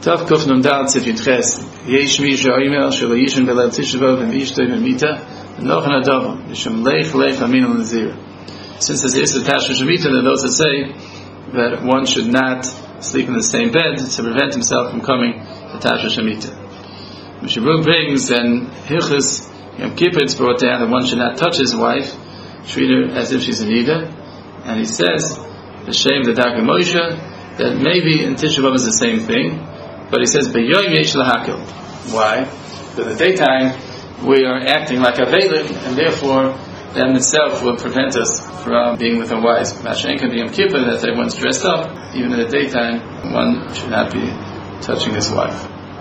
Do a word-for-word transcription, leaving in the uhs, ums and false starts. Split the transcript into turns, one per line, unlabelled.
Tav Kuf Nun Dal Tzif Yitches Yesh Mi Shoimer Shelo Yishin Belel Tisha B'Av V'Ishtoi V'Mita Noch Nadav Yishem Leich Leich Amin Al Nazir. Since this is the Tashmish Shemitah, there are those that say that one should not sleep in the same bed to prevent himself from coming to Tashmish Shemitah. Mishnah Berurah brings then Hilchos Yom Kippur, it's brought down that one should not touch his wife, treat her as if she's a nida, and he says the shame the Darkei Moshe that maybe in Tisha B'Av is the same thing. But he says, "B'yoyim yesh lahakil." Why? Because in the daytime we are acting like a veilim, and therefore that in itself will prevent us from being with our wives. Mashen can be Yom Kippur, that everyone's dressed up. Even in the daytime, one should not be touching his wife.